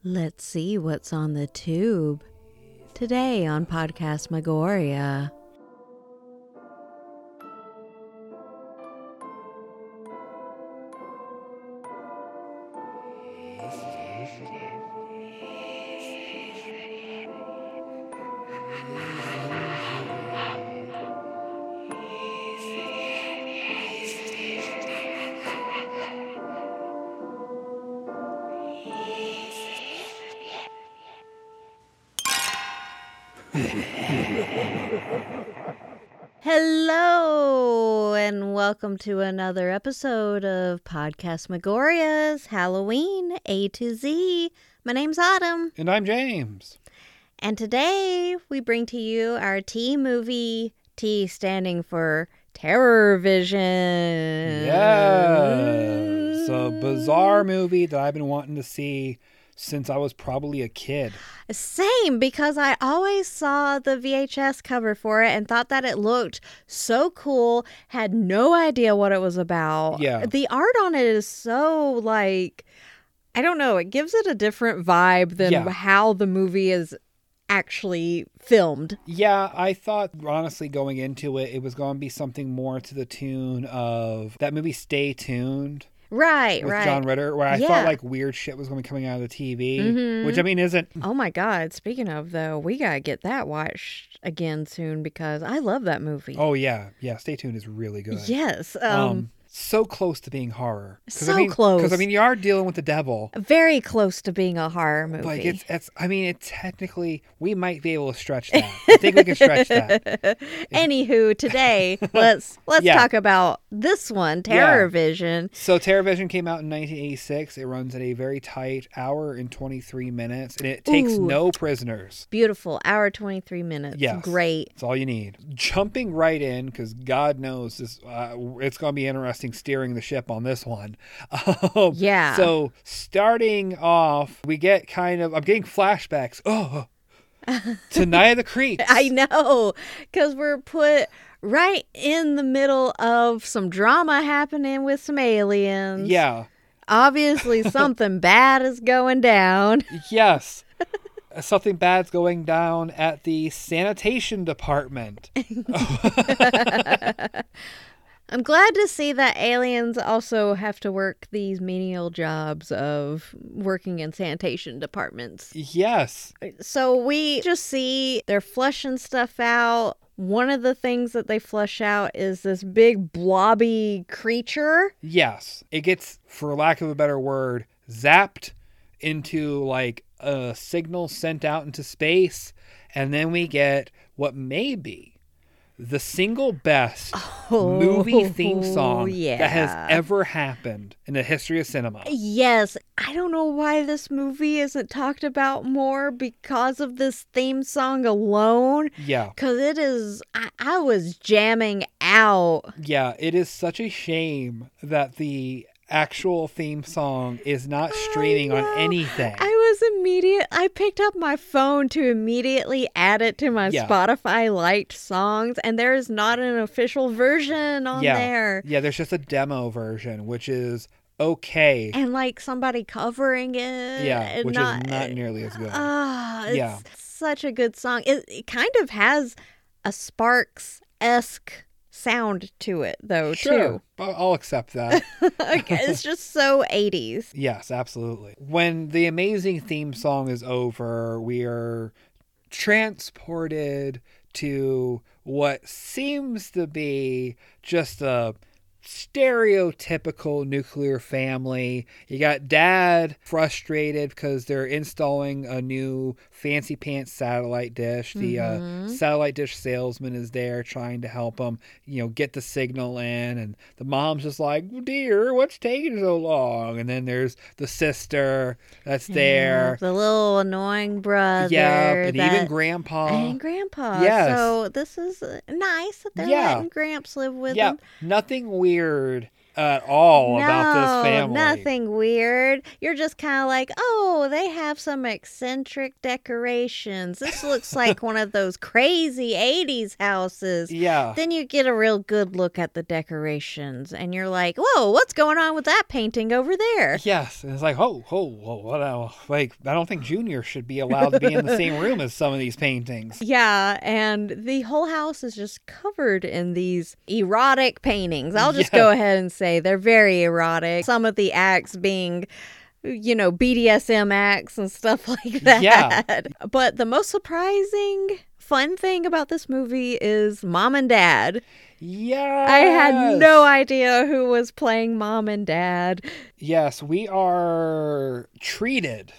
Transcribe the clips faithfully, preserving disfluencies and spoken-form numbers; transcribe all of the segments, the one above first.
Let's see what's on the tube. Today on Podcast Magoria. Hello, and welcome to another episode of Podcast Magoria's Halloween A to Z. My name's Autumn. And I'm James. And today we bring to you our T movie, T standing for Terror Vision. Yes. A bizarre movie that I've been wanting to see since I was probably a kid. Same, because I always saw the V H S cover for it and thought that it looked so cool, had no idea what it was about. Yeah. The art on it is so, like, I don't know, it gives it a different vibe than Yeah. how the movie is actually filmed. Yeah, I thought, honestly, going into it, it was going to be something more to the tune of that movie Stay Tuned. Right, with right. John Ritter, where I Yeah. thought like weird shit was going to be coming out of the T V, Mhm. which I mean isn't. Oh my God, speaking of though, we gotta get that watched again soon because I love that movie. Oh yeah, yeah. Stay Tuned is really good. Yes. Um, Um, so close to being horror. So I mean, close. Because I mean, you are dealing with the devil. very close to being a horror movie. Like it's, it's. I mean, it technically we might be able to stretch that. I think we can stretch that. Anywho, today let's let's Yeah. talk about this one, Terror Yeah. Vision. So Terror Vision came out in nineteen eighty-six. It runs at a very tight hour and twenty-three minutes, and it takes Ooh. no prisoners. Beautiful, hour twenty-three minutes. Yes. Great. That's all you need. Jumping right in, because God knows this, uh, it's going to be interesting steering the ship on this one. Um, Yeah. So starting off, we get kind of, I'm getting flashbacks. Oh, to Night of the Creeps. I know, because we're put right in the middle of some drama happening with some aliens. Yeah. Obviously, something bad is going down. Yes. Something bad's going down at the sanitation department. I'm glad to see that aliens also have to work these menial jobs of working in sanitation departments. Yes. So we just see they're flushing stuff out. One of the things that they flush out is this big blobby creature. Yes. It gets, for lack of a better word, zapped into like a signal sent out into space. And then we get what may be the single best Oh, movie theme song yeah. that has ever happened in the history of cinema. Yes, I don't know why this movie isn't talked about more because of this theme song alone. Yeah. Because it is, I, I was jamming out. Yeah. It is such a shame that the actual theme song is not streaming on know. anything. I was immediate. I picked up my phone to immediately add it to my Yeah. Spotify liked songs, and there is not an official version on yeah. there. Yeah. There's just a demo version, which is okay. And like somebody covering it. Yeah, and which not, is not nearly as good. Ah, it's Yeah. such a good song. It, it kind of has a Sparks-esque sound to it, though, Sure, I'll I'll accept that. too. Okay, it's just so eighties. Yes, absolutely. When the amazing theme song is over, we are transported to what seems to be just a stereotypical nuclear family. You got dad frustrated because they're installing a new fancy pants satellite dish. The Mhm. uh, satellite dish salesman is there trying to help them, you know, get the signal in. And the mom's just like, dear, what's taking so long? And then there's the sister that's there. Yeah, the little annoying brother. Yeah, and that- even grandpa. And grandpa. Yes. So this is uh, nice that they're Yeah. letting Gramps live with Yeah, them. nothing weird at all no, about this family. Nothing weird. You're just kind of like, oh, they have some eccentric decorations. This looks like one of those crazy eighties houses. Yeah. Then you get a real good look at the decorations, and you're like, whoa, what's going on with that painting over there? Yes. And it's like, oh, oh, oh, what else? Like, I don't think Junior should be allowed to be in the same room as some of these paintings. Yeah, and the whole house is just covered in these erotic paintings. I'll just Yeah. go ahead and say they're very erotic. Some of the acts being, you know, B D S M acts and stuff like that. Yeah. But the most surprising, fun thing about this movie is Mom and Dad. Yeah. I had no idea who was playing Mom and Dad. Yes, we are treated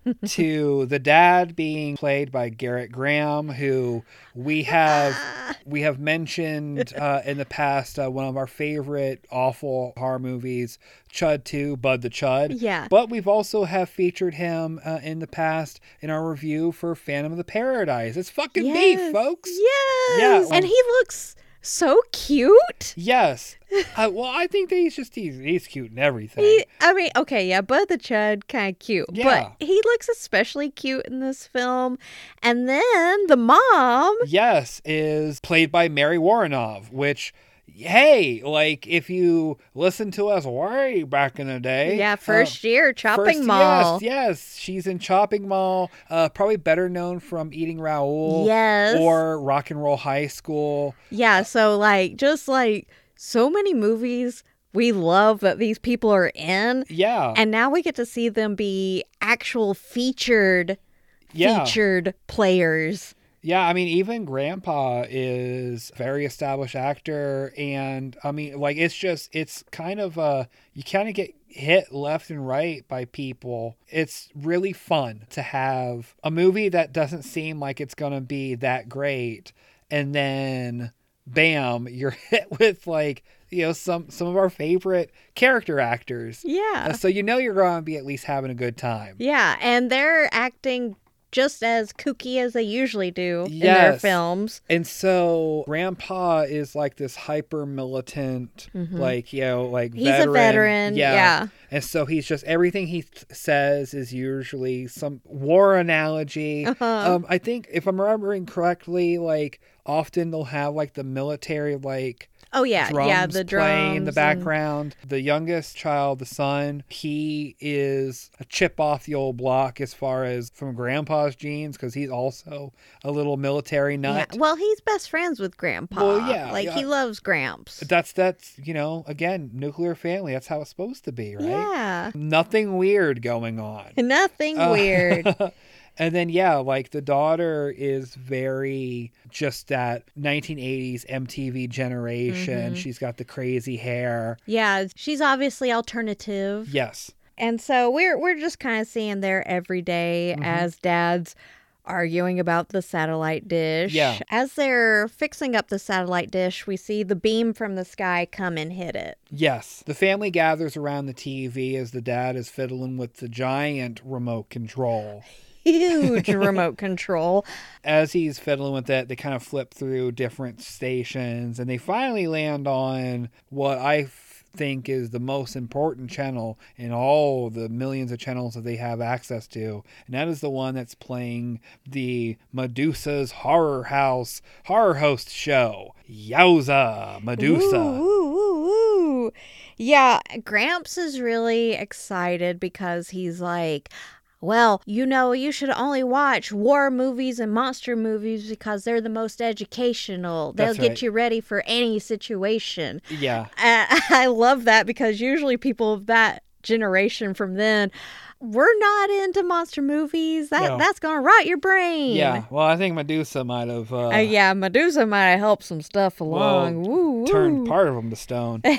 to the dad being played by Garrett Graham, who we have we have mentioned uh, in the past, uh, one of our favorite awful horror movies, Chud two, Bud the Chud. Yeah. But we've also have featured him uh, in the past in our review for Phantom of the Paradise. It's fucking Yes. me, folks. Yes. Yeah. And he looks so cute. Yes. Uh, well, I think that he's just he's, he's cute and everything. He, I mean, okay, yeah, Bud the Chud, kind of cute. Yeah. But he looks especially cute in this film. And then the mom. Yes, is played by Mary Woronov, which, hey, like, if you listen to us way back in the day. Yeah, first uh, year, Chopping first- Mall. Yes, yes. She's in Chopping Mall, uh, probably better known from Eating Raoul. Yes. Or Rock and Roll High School. Yeah, so, like, just like so many movies we love that these people are in. Yeah. And now we get to see them be actual featured, Yeah. featured players. Yeah, I mean, even Grandpa is a very established actor. And, I mean, like, it's just, it's kind of, uh, you kind of get hit left and right by people. It's really fun to have a movie that doesn't seem like it's going to be that great. And then, bam, you're hit with, like, you know, some, some of our favorite character actors. Yeah. Uh, so you know you're going to be at least having a good time. Yeah, and they're acting just as kooky as they usually do in their Yes. films. And so Grandpa is like this hyper militant, like, you know, like He's veteran. a veteran, yeah. And so he's just, everything he th- says is usually some war analogy. Uh-huh. Um, I think if I'm remembering correctly, like often they'll have like the military, like, Oh yeah, drums yeah, the drums playing in the and- background. The youngest child, the son, he is a chip off the old block as far as from Grandpa's genes, because he's also a little military nut. Yeah. Well, he's best friends with Grandpa. Well, yeah, like yeah. he loves Gramps. That's that's you know, again, nuclear family. That's how it's supposed to be, right? Yeah, Nothing weird going on. nothing Uh, weird. And then, yeah, like the daughter is very just that nineteen eighties M T V generation. Mm-hmm. She's got the crazy hair. Yeah, she's obviously alternative. Yes. And so we're we're just kind of seeing there every day Mm-hmm. as dad's arguing about the satellite dish. Yeah. As they're fixing up the satellite dish, we see the beam from the sky come and hit it. Yes. The family gathers around the T V as the dad is fiddling with the giant remote control. Huge remote control. As he's fiddling with it, they kind of flip through different stations and they finally land on what I f- think is the most important channel in all the millions of channels that they have access to. And that is the one that's playing the Medusa's Horror House Horror Host show. Yowza, Medusa. Ooh, ooh, ooh, ooh. Yeah, Gramps is really excited because he's like, well, you know, you should only watch war movies and monster movies because they're the most educational. They'll That's get right. you ready for any situation. Yeah. I, I love that because usually people of that generation from then, we're not into monster movies. That No. That's going to rot your brain. Yeah. Well, I think Medusa might have uh, Uh, yeah, Medusa might have helped some stuff along. well, woo, woo. turned part of them to stone. Uh,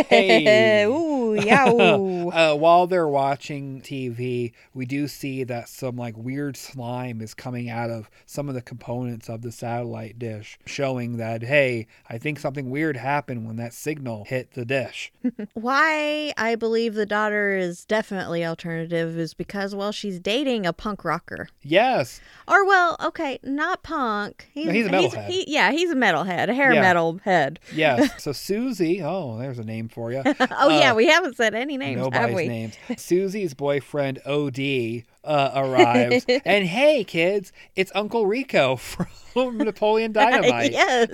hey. Ooh, yeah, ooh. uh, while they're watching T V, we do see that some like weird slime is coming out of some of the components of the satellite dish, showing that, hey, I think something weird happened when that signal hit the dish. Why I believe the daughter is definitely alternative alive is because, well, she's dating a punk rocker. Yes. Or, well, okay, not punk. He's, No, he's a metalhead. He, yeah, he's a metalhead, a hair Yeah. metal head. Yes. So Susie, oh, there's a name for you. Oh, yeah, we haven't said any names, have Nobody's we? names. Susie's boyfriend, O D, uh, arrives. And hey, kids, it's Uncle Rico from Napoleon Dynamite. Yes.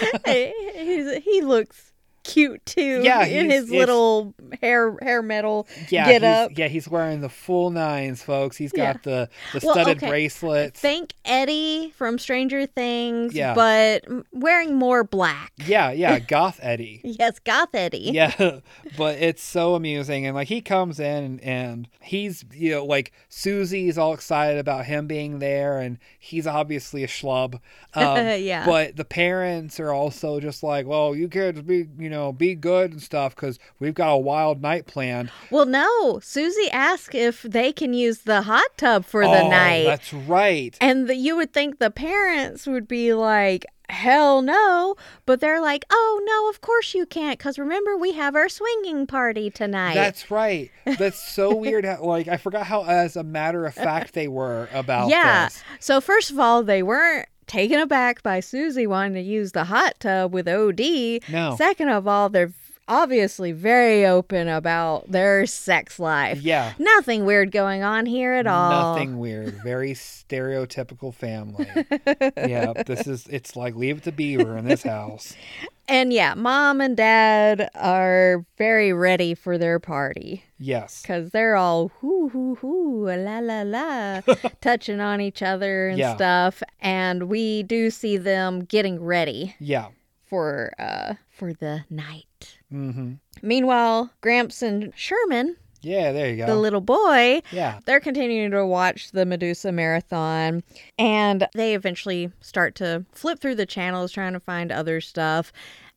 He's, he looks cute, too. Yeah, in he's- his it's- little hair hair metal Yeah, get he's, up. yeah, he's wearing the full nines, folks. He's got the, the Well, studded okay. bracelets. Think Eddie from Stranger Things, Yeah. but wearing more black. Yeah, yeah, Goth Eddie. Yes, Goth Eddie. Yeah, but it's so amusing. And like he comes in and, and he's, you know, like Susie's all excited about him being there and he's obviously a schlub. Um, Yeah. But the parents are also just like, well, you kids be, you know, be good and stuff because we've got a wild night planned. Well, no. Susie asked if they can use the hot tub for the Oh, night. that's right. And the, you would think the parents would be like, hell no. But they're like, oh, no, of course you can't. Because remember, we have our swinging party tonight. That's right. That's so weird. How, like, I forgot how, as a matter of fact, they were about yeah. this. So, first of all, they weren't taken aback by Susie wanting to use the hot tub with O D. No. Second of all, they're obviously very open about their sex life. Yeah. Nothing weird going on here at all. Nothing weird. Very stereotypical family. Yeah, this is, it's like Leave It to Beaver in this house. And yeah, mom and dad are very ready for their party. Yes. Because they're all hoo, hoo, hoo, la, la, la, touching on each other and Yeah. stuff. And we do see them getting ready Yeah. for uh for the night. Mm-hmm. Meanwhile, Gramps and Sherman, Yeah, there you go. the little boy, yeah. they're continuing to watch the Medusa marathon, and they eventually start to flip through the channels trying to find other stuff.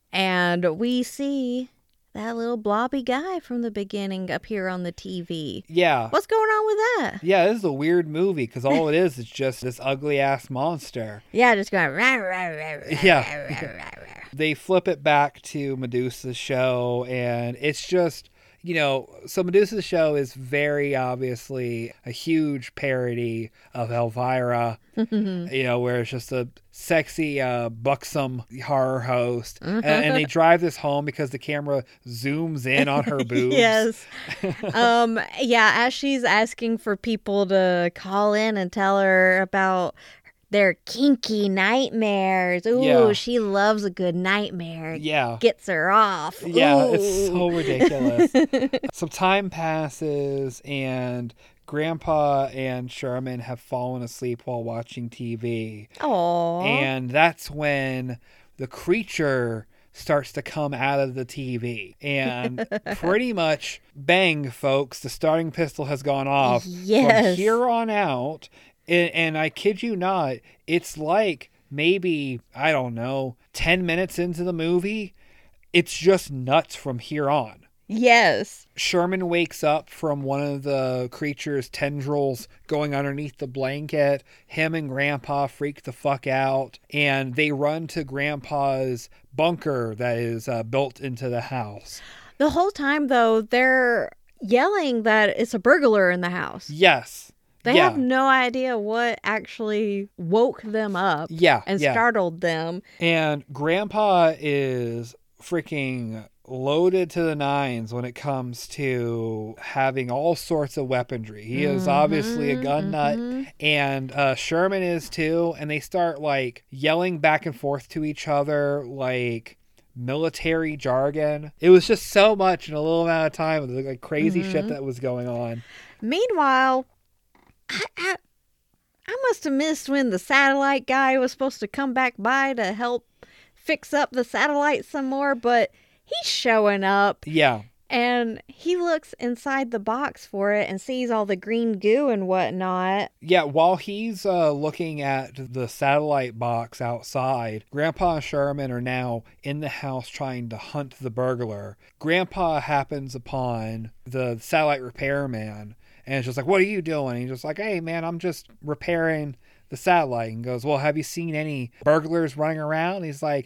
And we see that little blobby guy from the beginning up here on the T V. Yeah. What's going on with that? Yeah, this is a weird movie because all it is is just this ugly ass monster. Yeah, just going rah, rah, rah, rah, Yeah. rah, rah, rah, rah. They flip it back to Medusa's show, and it's just, you know, so Medusa's show is very obviously a huge parody of Elvira, you know, where it's just a sexy, uh, buxom horror host. and, and they drive this home because the camera zooms in on her boobs. Yes. um, yeah, as she's asking for people to call in and tell her about their kinky nightmares. Ooh, Yeah. she loves a good nightmare. Yeah. Gets her off. Yeah, Ooh. it's so ridiculous. Some time passes, and Grandpa and Sherman have fallen asleep while watching T V. Aw. And that's when the creature starts to come out of the T V. And pretty much, bang, folks, the starting pistol has gone off. Yes. From here on out, and, and I kid you not, it's like maybe, I don't know, ten minutes into the movie. It's just nuts from here on. Yes. Sherman wakes up from one of the creature's tendrils going underneath the blanket. Him and Grandpa freak the fuck out, and they run to Grandpa's bunker that is uh, built into the house. The whole time, though, they're yelling that it's a burglar in the house. Yes. They yeah. have no idea what actually woke them up Yeah. and yeah. startled them. And Grandpa is freaking loaded to the nines when it comes to having all sorts of weaponry. He is obviously a gun nut, mhm. and uh, Sherman is too. And they start like yelling back and forth to each other like military jargon. It was just so much in a little amount of time with like crazy Mhm. shit that was going on. Meanwhile, I, I, I must have missed when the satellite guy was supposed to come back by to help fix up the satellite some more, but he's showing up Yeah. and he looks inside the box for it and sees all the green goo and whatnot. Yeah, while he's uh, looking at the satellite box outside, Grandpa and Sherman are now in the house trying to hunt the burglar. Grandpa happens upon the satellite repairman and is just like, "What are you doing?" And he's just like, "Hey, man, I'm just repairing the satellite." And goes, "Well, have you seen any burglars running around?" And he's like,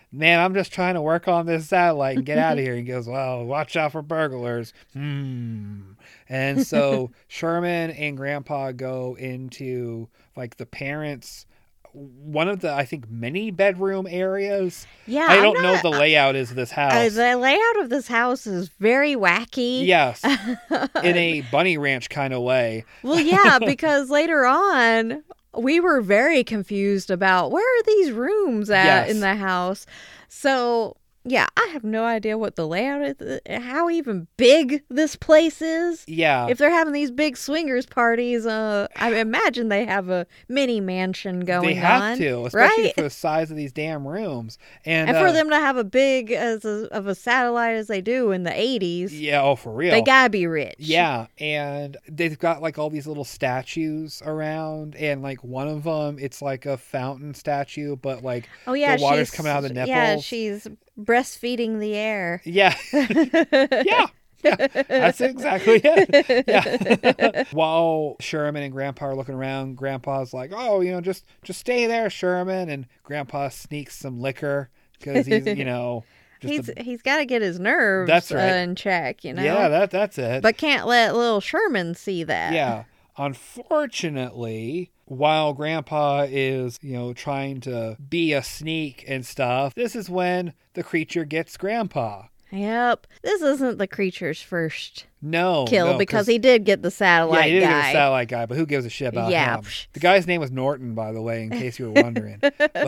man, I'm just trying to work on this satellite and get out of here. He goes, well, watch out for burglars. Hmm. And so Sherman and Grandpa go into like the parents' one of the, I think, many bedroom areas. Yeah. I I'm don't know not- what the layout is of this house. Uh, the layout of this house is very wacky. Yes. In a bunny ranch kind of way. Well, yeah, because later on, we were very confused about where are these rooms at Yes. in the house. So, yeah, I have no idea what the layout is, how even big this place is. Yeah. If they're having these big swingers parties, uh, I imagine they have a mini mansion going They have on. to, especially right? for the size of these damn rooms. And, And uh, for them to have a big as a, of a satellite as they do in the eighties, yeah, oh, for real. they gotta be rich. Yeah, and they've got like all these little statues around, and like one of them, it's like a fountain statue, but like Oh yeah, the water's she's- coming out of the nipples. Yeah, she's breastfeeding the air. Yeah, yeah, yeah. That's exactly it. Yeah. While Sherman and Grandpa are looking around, Grandpa's like, "Oh, you know, just just stay there, Sherman." And Grandpa sneaks some liquor because he's, you know, just He's a- he's got to get his nerves That's right. uh, in check, you know. yeah, that that's it. But can't let little Sherman see that. Yeah. Unfortunately, while Grandpa is, you know, trying to be a sneak and stuff, this is when the creature gets Grandpa. Yep. This isn't the creature's first No. kill no, because he did get the yeah, satellite he did guy. get a satellite guy, but who gives a shit about Yeah. him? The guy's name was Norton, by the way, in case you were wondering.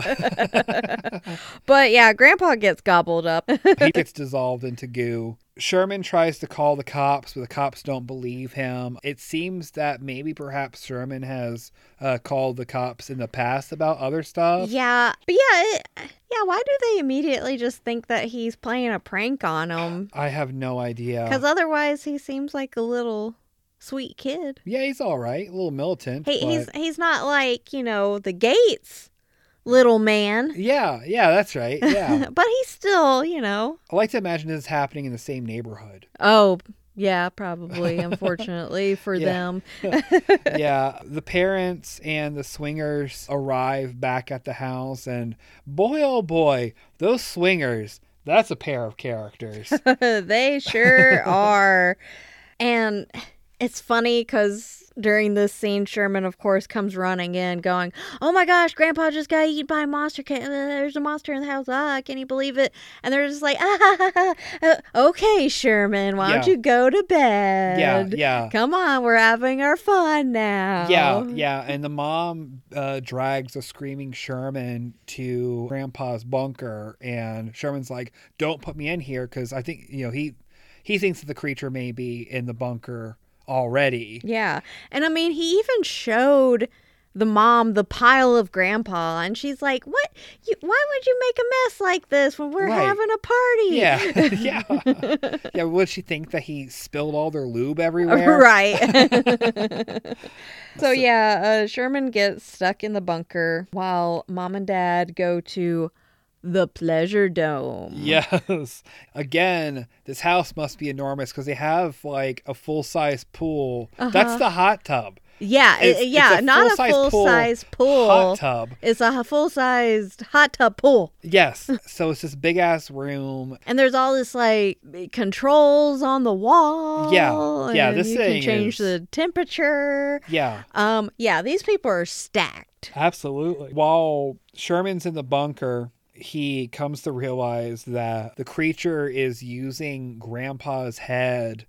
But yeah, Grandpa gets gobbled up. He gets dissolved into goo. Sherman tries to call the cops, but the cops don't believe him. It seems that maybe perhaps Sherman has uh, called the cops in the past about other stuff. Yeah, but yeah, it, yeah. Why do they immediately just think that he's playing a prank on him? I have no idea. Because otherwise, he seems like a little sweet kid. Yeah, he's all right. A little militant. He, but... he's he's not like, you know, the Gates little man, Yeah, yeah, that's right. Yeah. but he's still, you know. I like to imagine this happening in the same neighborhood. Oh, yeah, probably. Unfortunately for Yeah. them. Yeah, the parents and the swingers arrive back at the house, and boy, oh boy, those swingers, that's a pair of characters. They sure are. And it's funny because during this scene, Sherman, of course, comes running in going, oh my gosh, Grandpa just got eaten by a monster. Can- uh, There's a monster in the house. Ah, can you believe it? And they're just like, ah, uh, okay, Sherman, why don't Yeah. you go to bed? Yeah, yeah. Come on, we're having our fun now. Yeah, yeah, and the mom uh, drags a screaming Sherman to Grandpa's bunker, and Sherman's like, don't put me in here, because I think, you know, he he thinks that the creature may be in the bunker already. Yeah. And I mean, he even showed the mom the pile of Grandpa, and she's like, what? You, why would you make a mess like this when we're Right. having a party? Yeah, yeah. Yeah, would she think that he spilled all their lube everywhere? Right. So, yeah, uh, Sherman gets stuck in the bunker while mom and dad go to the Pleasure Dome. Yes. Again, this house must be enormous because they have like a full-size pool. Uh-huh. That's the hot tub. Yeah, it- It's- yeah, it's a not a full-size full pool, size pool. Hot tub. It's a full-sized hot tub pool. Yes. So it's this big-ass room. And there's all this like controls on the wall. Yeah, yeah, and this you thing can change is- the temperature. Yeah. Um, yeah, these people are stacked. Absolutely. While Sherman's in the bunker, he comes to realize that the creature is using Grandpa's head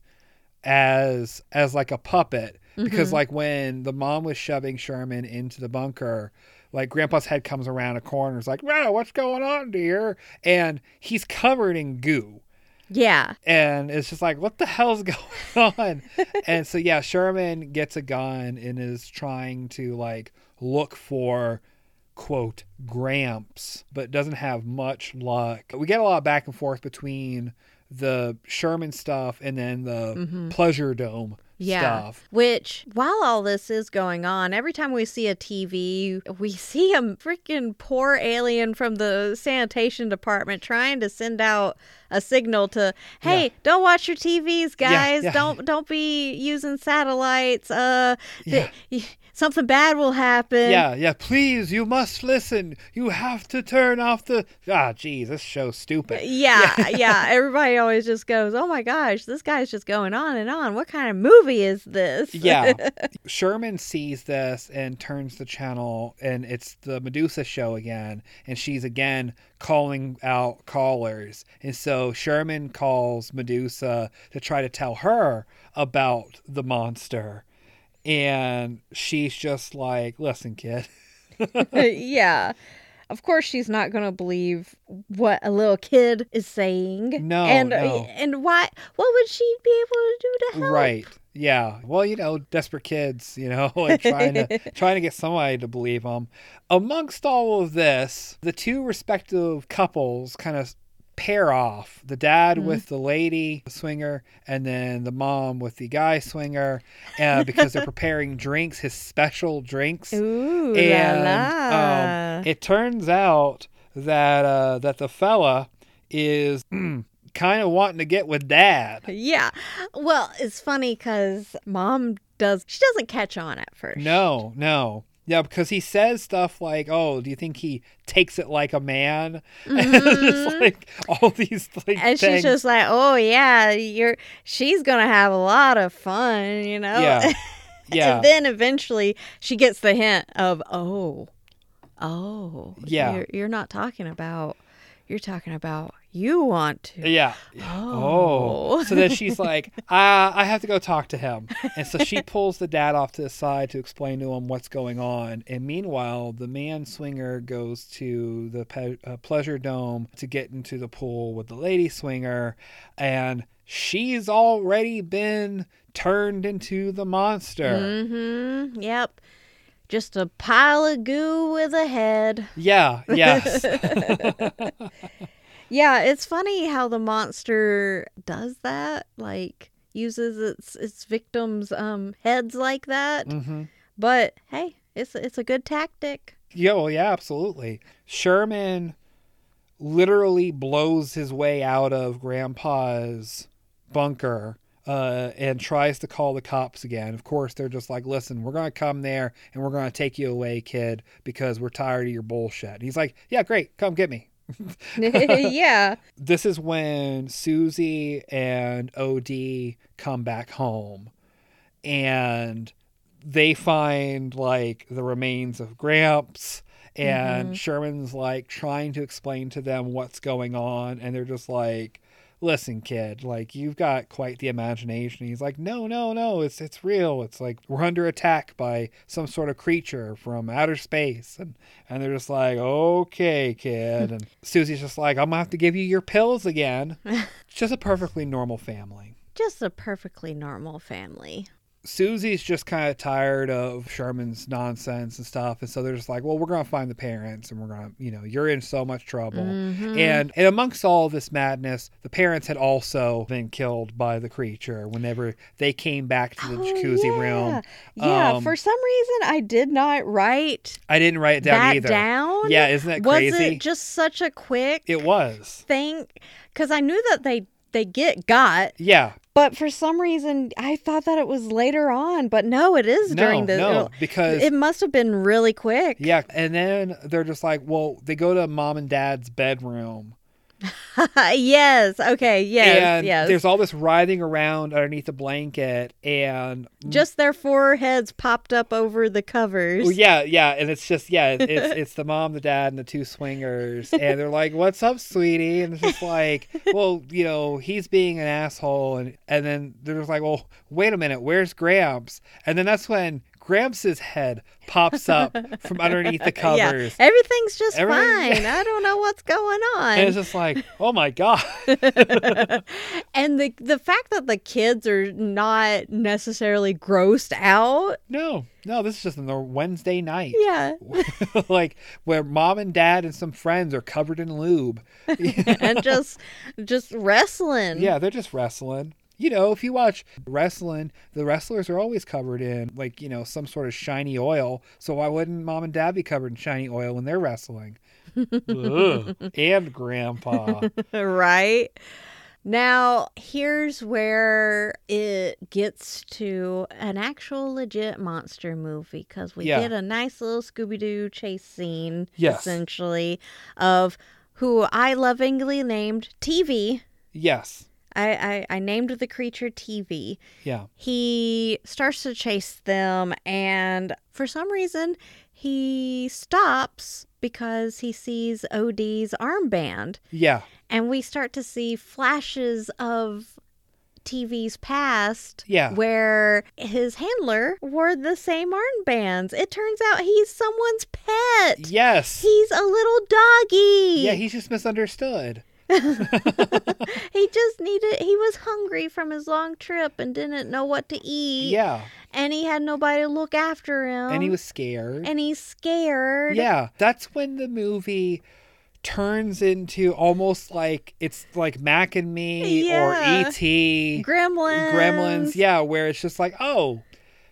as as like a puppet. Because Mhm. like when the mom was shoving Sherman into the bunker, like Grandpa's head comes around a corner. It's like, wow, what's going on, dear? And he's covered in goo. Yeah. And it's just like, what the hell's going on? And so, yeah, Sherman gets a gun and is trying to like look for, quote, Gramps, but doesn't have much luck. We get a lot of back and forth between the Sherman stuff and then the Mhm. Pleasure Dome Yeah. stuff. Which, while all this is going on, every time we see a T V, we see a freaking poor alien from the sanitation department trying to send out a signal to, hey, Yeah. don't watch your T Vs, guys. yeah. Don't don't be using satellites. Uh, Yeah. th- something bad will happen. Yeah, yeah, please, you must listen. You have to turn off the... Ah, geez, this show's stupid. Yeah, yeah. Everybody always just goes, oh my gosh, this guy's just going on and on. What kind of movie is this? Yeah. Sherman sees this and turns the channel, and it's the Medusa show again, and she's again calling out callers. And so Sherman calls Medusa to try to tell her about the monster. And she's just like, listen, kid. Yeah. Of course she's not going to believe what a little kid is saying. No, and, no. And why? What would she be able to do to help? Right. Yeah. Well, you know, desperate kids, you know, like trying to trying to get somebody to believe them. Amongst all of this, the two respective couples kind of pair off. The dad mm-hmm. with the lady swinger, and then the mom with the guy swinger, uh, because they're preparing drinks, his special drinks. Ooh, and la la. Um, it turns out that uh, that the fella is kind of wanting to get with dad. Yeah. Well, it's funny because mom does, she doesn't catch on at first. No, no. Yeah, because he says stuff like, oh, do you think he takes it like a man? Mm-hmm. And it's like all these like And things. she's just like, oh, yeah, you're. she's going to have a lot of fun, you know? Yeah. Yeah. And then eventually she gets the hint of, oh, oh. Yeah. You're, you're not talking about, you're talking about you want to. Yeah. Oh. oh. So then she's like, uh, I have to go talk to him. And so she pulls the dad off to the side to explain to him what's going on. And meanwhile, the man swinger goes to the pe- uh, pleasure dome to get into the pool with the lady swinger. And she's already been turned into the monster. Mm-hmm. Yep. Just a pile of goo with a head. Yeah. Yes. Yeah, it's funny how the monster does that, like uses its its victims' um heads like that. Mm-hmm. But hey, it's it's a good tactic. Yeah, well, yeah, absolutely. Sherman literally blows his way out of Grandpa's bunker uh, and tries to call the cops again. Of course, they're just like, listen, we're going to come there and we're going to take you away, kid, because we're tired of your bullshit. And he's like, yeah, great, come get me. Yeah. This is when Susie and O D come back home, and they find like the remains of Gramps, and mm-hmm. Sherman's like trying to explain to them what's going on, and they're just like, listen, kid, like you've got quite the imagination. He's like, no, no, no, it's it's real. It's like we're under attack by some sort of creature from outer space. And, and they're just like, okay, kid. And Susie's just like, I'm going to have to give you your pills again. Just a perfectly normal family. Just a perfectly normal family. Susie's just kind of tired of Sherman's nonsense and stuff. And so they're just like, well, we're going to find the parents and we're going to, you know, you're in so much trouble. Mm-hmm. And, and amongst all this madness, the parents had also been killed by the creature whenever they came back to the oh, jacuzzi yeah. room. Yeah. Um, for some reason, I did not write I didn't write it down that either. down. Yeah. Isn't that crazy? Was it just such a quick It was. thing? Because I knew that they, they get got. Yeah. But for some reason, I thought that it was later on. But no, it is no, during the... No, because... It must have been really quick. Yeah, and then they're just like, well, they go to mom and dad's bedroom. Yes, okay, yes, and yes. There's all this writhing around underneath the blanket, and... Just their foreheads popped up over the covers. Well, yeah, yeah, and it's just, yeah, it's it's the mom, the dad, and the two swingers, and they're like, what's up, sweetie? And it's just like, well, you know, he's being an asshole, and, and then they're just like, well, wait a minute, where's Gramps? And then that's when Gramps' head pops up from underneath the covers. Yeah, everything's just Everything... fine. I don't know what's going on. And it's just like, oh my God. And the the fact that the kids are not necessarily grossed out. No, no, this is just a Wednesday night. Yeah. Like where mom and dad and some friends are covered in lube. And just just wrestling. Yeah, they're just wrestling. You know, if you watch wrestling, the wrestlers are always covered in, like, you know, some sort of shiny oil. So why wouldn't mom and dad be covered in shiny oil when they're wrestling? Ugh. And grandpa. Right? Now, here's where it gets to an actual legit monster movie, because we Yeah. get a nice little Scooby-Doo chase scene, Yes. essentially, of who I lovingly named T V. Yes. I, I, I named the creature T V. Yeah. He starts to chase them, and for some reason, he stops because he sees O D's armband. Yeah. And we start to see flashes of T V's past, Yeah. where his handler wore the same armbands. It turns out he's someone's pet. Yes. He's a little doggy. Yeah, he's just misunderstood. He just needed, he was hungry from his long trip and didn't know what to eat. Yeah. And he had nobody to look after him. And he was scared. And he's scared. Yeah. That's when the movie turns into almost like it's like Mac and Me Yeah. or E T Gremlins. Gremlins, yeah, where it's just like, oh,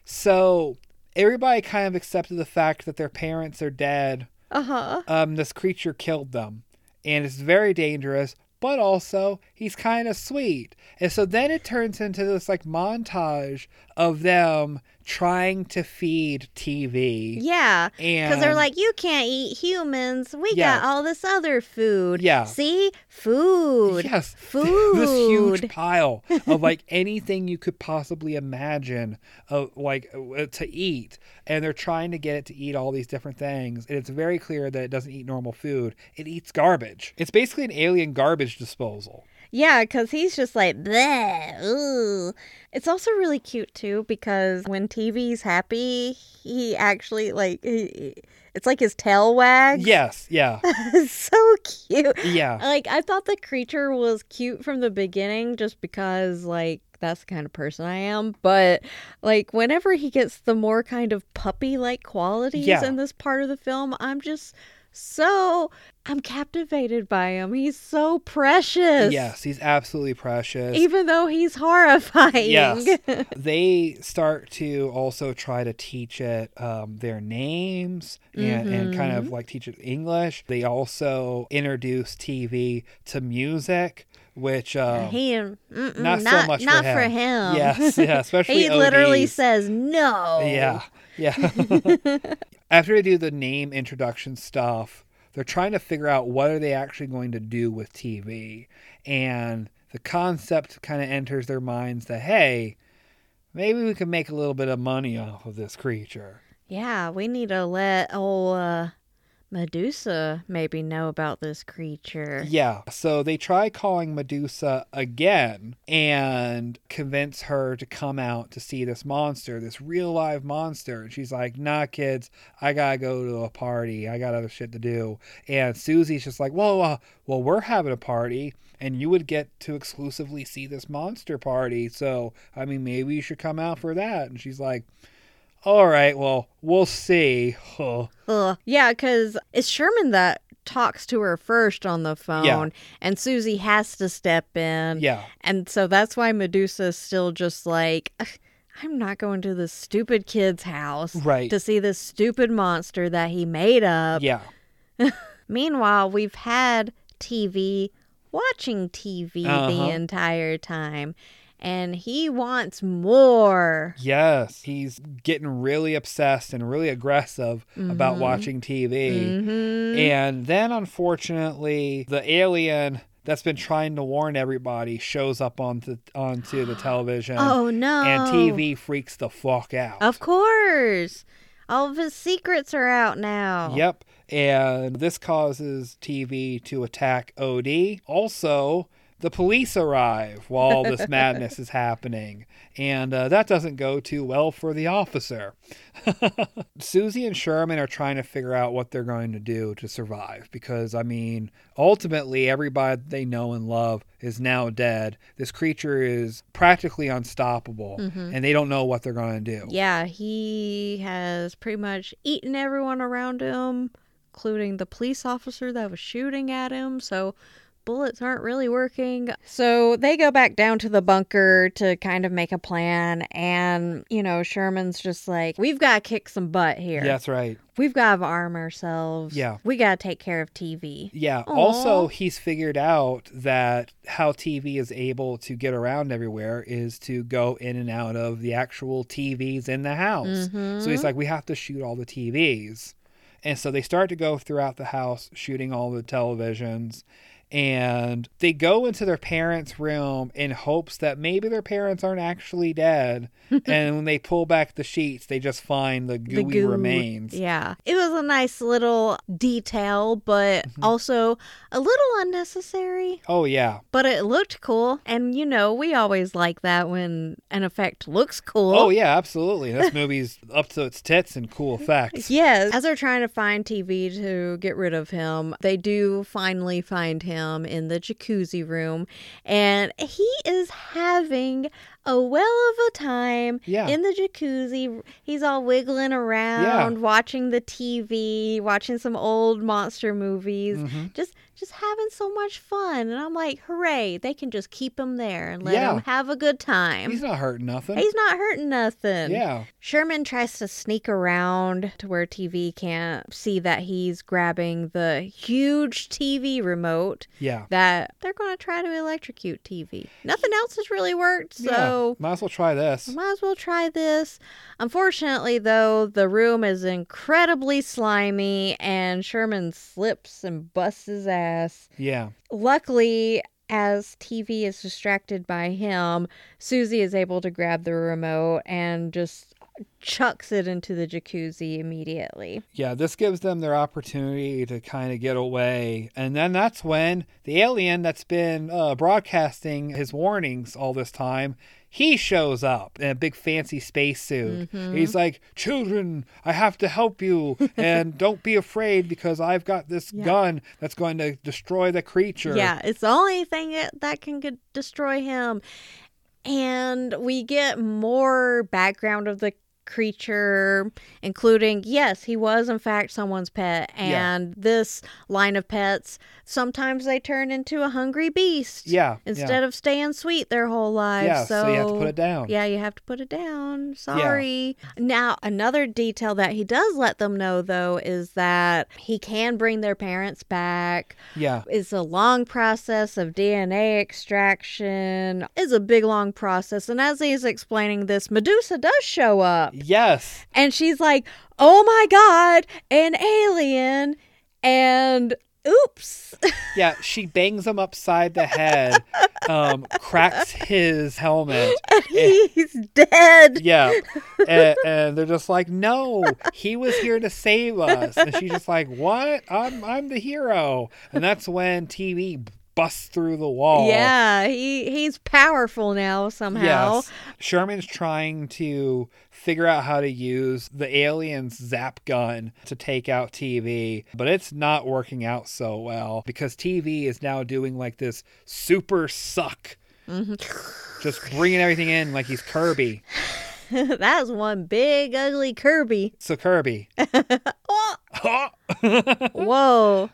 so everybody kind of accepted the fact that their parents are dead. Uh-huh. Um, this creature killed them, and it's very dangerous, but also he's kind of sweet. And so then it turns into this like montage of them trying to feed T V. Yeah. And Because they're like, you can't eat humans. We Yeah. got all this other food. Yeah. See? Food. Yes, Food. this huge pile of like anything you could possibly imagine of like uh, to eat, and they're trying to get it to eat all these different things, and it's very clear that it doesn't eat normal food. It eats garbage. It's basically an alien garbage disposal. Yeah, because he's just like, bleh, ooh. It's also really cute, too, because when T V's happy, he actually, like, he, it's like his tail wags. Yes, yeah, It's so cute. yeah, Like, I thought the creature was cute from the beginning just because, like, that's the kind of person I am. But, like, whenever he gets the more kind of puppy-like qualities Yeah. in this part of the film, I'm just so... I'm captivated by him. He's so precious. yes. He's absolutely precious. Even though he's horrifying. Yes. They start to also try to teach it um, their names and, and kind of like teach it English. They also introduce T V to music, which um, he mm-mm, not, not so much not for for him. him. Yes, yeah, especially He literally O Ds. says no. Yeah, yeah. After they do the name introduction stuff, they're trying to figure out what are they actually going to do with T V. And the concept kind of enters their minds that, hey, maybe we can make a little bit of money off of this creature. Yeah, we need to let old uh, Medusa maybe know about this creature. Yeah, so they try calling Medusa again and convince her to come out to see this monster, this real live monster. And she's like, nah, kids, I gotta go to a party. I got other shit to do. And Susie's just like, whoa, uh, well, we're having a party, and you would get to exclusively see this monster party. So, I mean, maybe you should come out for that. And she's like, all right, well, we'll see. Huh. Ugh. Yeah, because it's Sherman that talks to her first on the phone, Yeah. and Susie has to step in. Yeah. And so that's why Medusa's still just like, "Ugh, I'm not going to this stupid kid's house Right. to see this stupid monster that he made up. Yeah. Meanwhile, we've had T V watching T V Uh-huh. the entire time, and he wants more. Yes, he's getting really obsessed and really aggressive about Mm-hmm. watching T V. hmm And then, unfortunately, the alien that's been trying to warn everybody shows up onto onto the television. Oh, no. And T V freaks the fuck out. Of course. All of his secrets are out now. Yep. And this causes T V to attack O D. Also, the police arrive while all this madness is happening. And uh, that doesn't go too well for the officer. Susie and Sherman are trying to figure out what they're going to do to survive. Because, I mean, ultimately, everybody they know and love is now dead. This creature is practically unstoppable. Mhm. And they don't know what they're going to do. Yeah, he has pretty much eaten everyone around him, including the police officer that was shooting at him. So, bullets aren't really working. So they go back down to the bunker to kind of make a plan. And, you know, Sherman's just like, we've got to kick some butt here. Yeah, that's right. We've got to arm ourselves. Yeah. We got to take care of T V. Yeah. Aww. Also, he's figured out that how T V is able to get around everywhere is to go in and out of the actual T Vs in the house. Mm-hmm. So he's like, we have to shoot all the T Vs. And so they start to go throughout the house shooting all the televisions. And they go into their parents' room in hopes that maybe their parents aren't actually dead. And when they pull back the sheets, they just find the gooey The goo. remains. Yeah. It was a nice little detail, but Mm-hmm. also a little unnecessary. Oh, yeah. But it looked cool. And, you know, we always like that when an effect looks cool. Oh, yeah, absolutely. This movie's up to its tits in cool effects. Yes. As they're trying to find T V to get rid of him, they do finally find him in the jacuzzi room. And he is having a well of a time Yeah. in the jacuzzi. He's all wiggling around, Yeah. watching the T V, watching some old monster movies. Mm-hmm. Just just having so much fun. And I'm like, hooray, they can just keep him there and let Yeah. him have a good time. He's not hurting nothing. He's not hurting nothing. Yeah. Sherman tries to sneak around to where T V can't see that he's grabbing the huge T V remote Yeah. that they're going to try to electrocute T V. Nothing else has really worked, so Yeah. Might as well try this. might as well try this. Unfortunately, though, the room is incredibly slimy and Sherman slips and busts his ass. Yeah. Luckily, as T V is distracted by him, Susie is able to grab the remote and just chucks it into the jacuzzi immediately. Yeah, this gives them their opportunity to kind of get away. And then that's when the alien that's been uh, broadcasting his warnings all this time, he shows up in a big fancy spacesuit. Mm-hmm. He's like, children, I have to help you. And don't be afraid because I've got this Yeah. gun that's going to destroy the creature. Yeah, it's the only thing that, that can get, destroy him. And we get more background of the creature, including, yes, he was in fact someone's pet. And this line of pets, sometimes they turn into a hungry beast. Yeah. Instead yeah. of staying sweet their whole lives. Yeah, so, so you have to put it down. Yeah, you have to put it down. Sorry. Now, another detail that he does let them know, though, is that he can bring their parents back. Yeah. It's a long process of D N A extraction. It's a big, long process. And as he's explaining this, Medusa does show up. Yes. And she's like, oh my God, an alien. And oops. Yeah, she bangs him upside the head, um, cracks his helmet. And he's dead. Yeah. And, and they're just like, no, he was here to save us. And she's just like, what? I'm I'm the hero. And that's when T V busts through the wall. Yeah, he he's powerful now somehow. Yes. Sherman's trying to figure out how to use the alien's zap gun to take out T V, but it's not working out so well because T V is now doing like this super suck. Mm-hmm. Just bringing everything in like he's Kirby. That's one big ugly Kirby. So Kirby. Oh, whoa.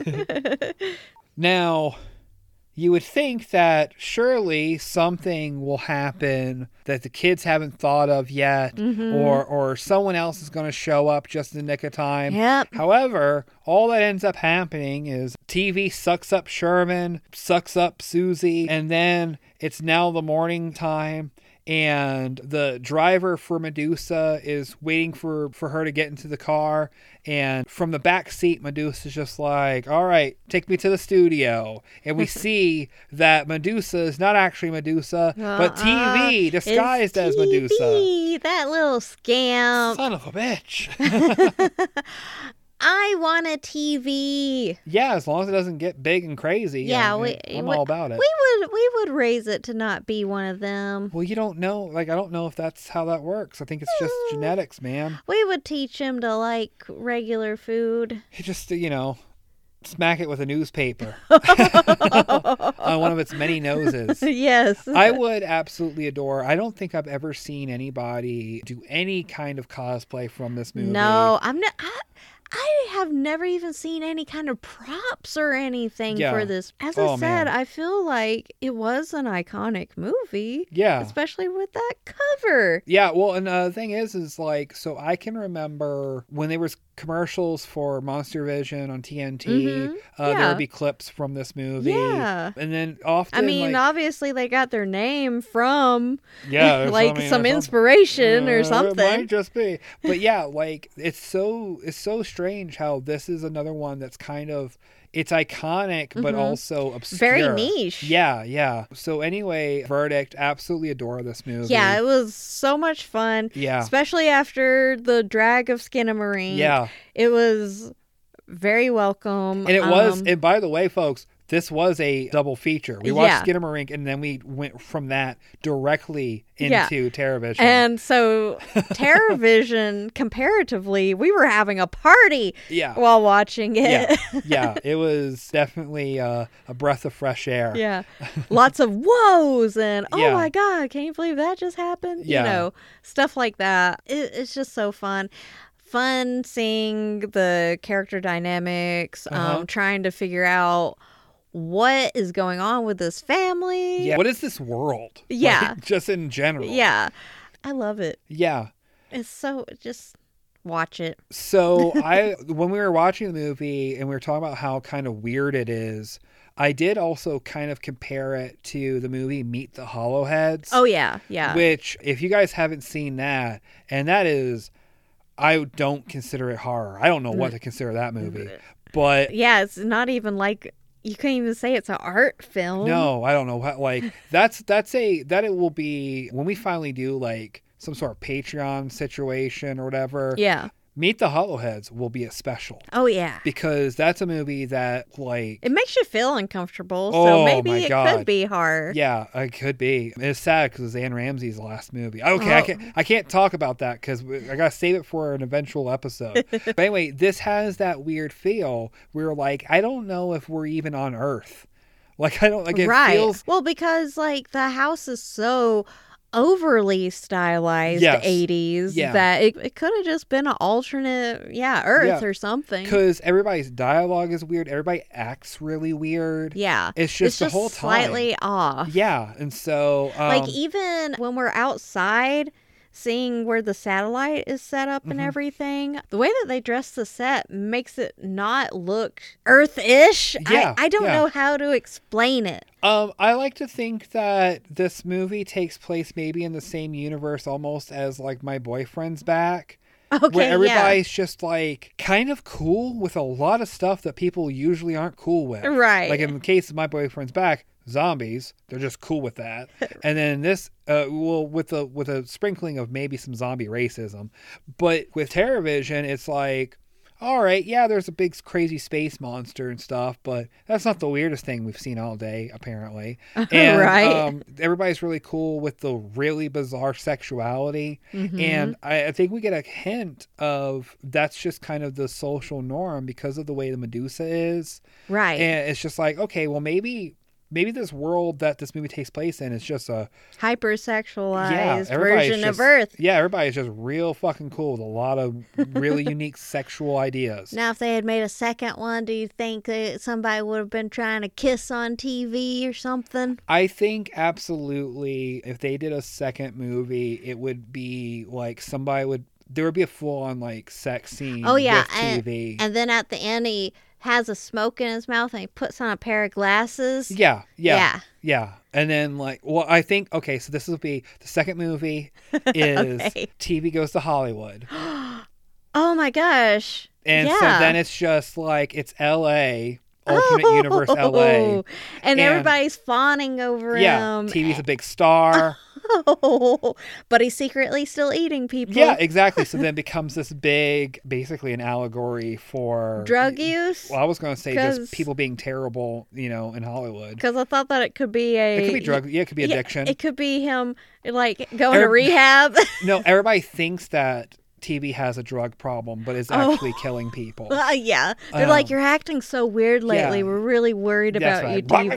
Now, you would think that surely something will happen that the kids haven't thought of yet, Mhm. or or someone else is going to show up just in the nick of time. Yep. However, all that ends up happening is T V sucks up Sherman, sucks up Susie, and then it's now the morning time. And the driver for Medusa is waiting for, for her to get into the car. And from the back seat, Medusa's just like, all right, take me to the studio. And we see that Medusa is not actually Medusa, but T V Uh-uh. disguised It's as Medusa. T V, that little scamp. Son of a bitch. I want a T V. Yeah, as long as it doesn't get big and crazy. Yeah, I'm, we, I'm we, all about it. We would we would raise it to not be one of them. Well, you don't know. Like, I don't know if that's how that works. I think it's just Mm. genetics, man. We would teach him to like regular food. You just, you know, smack it with a newspaper on one of its many noses. Yes. I would absolutely adore. I don't think I've ever seen anybody do any kind of cosplay from this movie. No, I'm not. I, I have never even seen any kind of props or anything Yeah. for this. As Oh, I said, man. I feel like it was an iconic movie. Yeah. Especially with that cover. Yeah, well, and uh, the thing is, is like, so I can remember when there was commercials for Monster Vision on T N T, Mhm. uh, there Yeah. would be clips from this movie. Yeah. And then often, I mean, like, obviously they got their name from yeah, there's like I mean, some there's inspiration Uh, or It something. might just be. But yeah, like, it's so, it's so strange how this is another one that's kind of, it's iconic, but Mhm. also obscure. Very niche. Yeah, yeah. So anyway, verdict, absolutely adore this movie. Yeah, it was so much fun. Yeah. Especially after the drag of Skinamarink. Yeah. It was very welcome. And it was, Um, and by the way, folks, this was a double feature. We Yeah. watched Skinamarink, and then we went from that directly Yeah. into TerraVision. And so TerraVision, comparatively, we were having a party yeah, while watching it. yeah, yeah. It was definitely uh, a breath of fresh air. Yeah. Lots of whoas and, oh Yeah. my God, can you believe that just happened? Yeah. You know, stuff like that. It, it's just so fun. Fun seeing the character dynamics, Uh-huh. um, trying to figure out what is going on with this family. Yeah. What is this world? Yeah. Like, just in general. Yeah. I love it. Yeah. It's so, just watch it. So I, when we were watching the movie and we were talking about how kind of weird it is, I did also kind of compare it to the movie Meet the Hollowheads. Oh, yeah. Yeah. Which, if you guys haven't seen that, and that is, I don't consider it horror. I don't know what to consider that movie. But yeah, it's not even like, you can't even say it's an art film. no, I don't know what, like, that's, that's a, that it will be, when we finally do, like, some sort of Patreon situation or whatever, Yeah. Meet the Hollowheads will be a special. Oh, yeah. Because that's a movie that, like, It makes you feel uncomfortable, Oh, so maybe my it God. could be horror. yeah, it could be. It's sad because it's Anne Ramsey's last movie. Okay, I Oh. can't I can't talk about that because I gotta save it for an eventual episode. But anyway, this has that weird feel where, like, I don't know if we're even on Earth. Like, I don't like it right. feels. Well, because like the house is so overly stylized Yes. eighties Yeah. that it, it could have just been an alternate, yeah, Earth Yeah. or something. Because everybody's dialogue is weird. Everybody acts really weird. Yeah. It's just it's the just whole time. slightly off. Yeah, and so um, Like even when we're outside, seeing where the satellite is set up and Mhm. everything, the way that they dress the set makes it not look Earth-ish. Yeah, I, I don't yeah. know how to explain it. Um, I like to think that this movie takes place maybe in the same universe almost as like My Boyfriend's Back. Okay, Where yeah. everybody's just like kind of cool with a lot of stuff that people usually aren't cool with. Right. Like in the case of My Boyfriend's Back, zombies, they're just cool with that. And then this, uh, well, with a with a sprinkling of maybe some zombie racism. But with TerraVision, it's like, all right, yeah, there's a big crazy space monster and stuff, but that's not the weirdest thing we've seen all day, apparently. And, Right. Um, everybody's really cool with the really bizarre sexuality. Mhm. And I, I think we get a hint of that's just kind of the social norm because of the way the Medusa is. Right. And it's just like, okay, well, maybe maybe this world that this movie takes place in is just a Hypersexualized yeah, everybody's version just, of Earth. Yeah, everybody's just real fucking cool with a lot of really unique sexual ideas. Now, if they had made a second one, do you think that somebody would have been trying to kiss on T V or something? I think absolutely if they did a second movie, it would be like somebody would there would be a full on like sex scene Oh, yeah, with T V. And then at the end, he has a smoke in his mouth and he puts on a pair of glasses. yeah, yeah, Yeah. yeah. And then like, well, I think okay, so this will be the second movie is Okay. T V Goes to Hollywood. Oh my gosh. And yeah. so then it's just like it's L A, alternate universe L A. Oh, And, And- everybody's fawning over Yeah, him. T V's a big star. Oh, but he's secretly still eating people. Yeah, exactly. So then it becomes this big, basically an allegory for Drug use? Well, I was going to say 'Cause- just people being terrible, you know, in Hollywood. Because I thought that it could be a... It could be drug. Yeah, it could be Yeah, addiction. it could be him, like, going to Every- rehab. No, everybody thinks that T V has a drug problem, but is Oh. actually killing people. Uh, yeah. They're like, Um, you're acting so weird lately. yeah. We're really worried That's about right.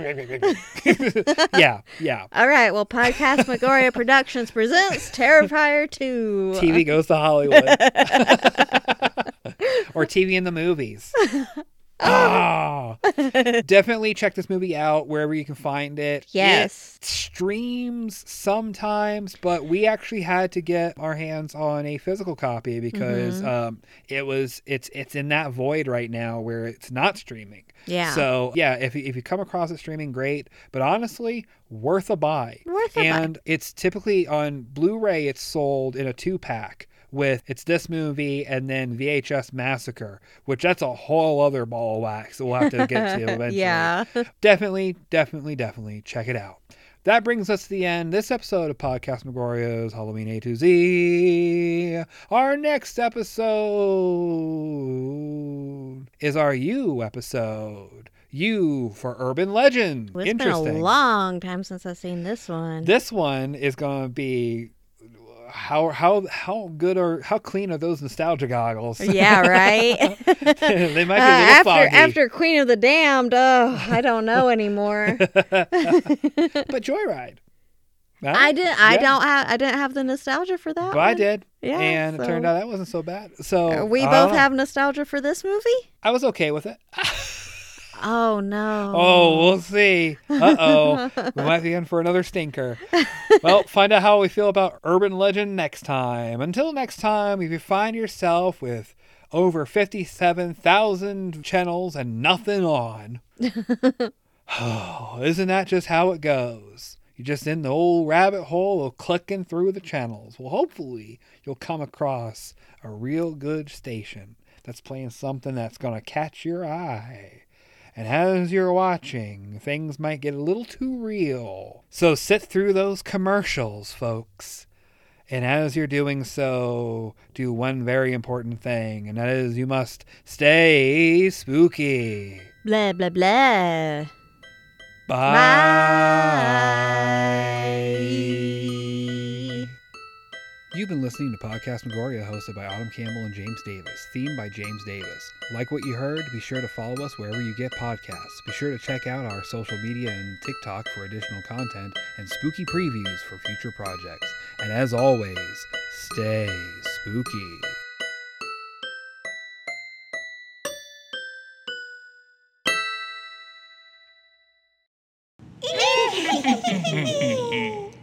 you, T V. yeah, yeah. All right. Well, Podcast Megoria Productions presents Terrifier two. T V Goes to Hollywood. or T V in the movies. Ah, definitely check this movie out wherever you can find it. Yes. It streams sometimes, but we actually had to get our hands on a physical copy because Mhm. um, it was it's it's in that void right now where it's not streaming. Yeah. So yeah, if if you come across it streaming, great. But honestly, worth a buy. Worth a buy. And it's typically on Blu-ray. It's sold in a two pack. With it's this movie and then V H S Massacre, which that's a whole other ball of wax that we'll have to get to eventually. Yeah. Definitely, definitely, definitely check it out. That brings us to the end. This episode of Podcast Megorio's Halloween A to Z. Our next episode is our You episode. You for Urban Legend. Well, it's been Interesting. a long time since I've seen this one. This one is going to be how how how good or how clean are those nostalgia goggles? Yeah, right. They might be Uh, a little after foggy. after Queen of the Damned, oh, I don't know anymore. But Joyride. Huh? I did. I Yeah. don't have. I didn't have the nostalgia for that. But I one. did. Yeah, And it so- turned out that wasn't so bad. So Uh, We I both don't know. have nostalgia for this movie. I was okay with it. Oh no. Oh, we'll see. Uh oh. We might be in for another stinker. Well, find out how we feel about Urban Legend next time. Until next time, if you find yourself with over fifty-seven thousand channels and nothing on, oh, isn't that just how it goes? You're just in the old rabbit hole of clicking through the channels. Well, hopefully, you'll come across a real good station that's playing something that's going to catch your eye. And as you're watching, things might get a little too real. So sit through those commercials, folks. And as you're doing so, do one very important thing, and that is you must stay spooky. Blah blah blah. Bye. You've been listening to Podcast Megoria, hosted by Autumn Campbell and James Davis, themed by James Davis. Like what you heard? Be sure to follow us wherever you get podcasts. Be sure to check out our social media and TikTok for additional content and spooky previews for future projects. And as always, stay spooky.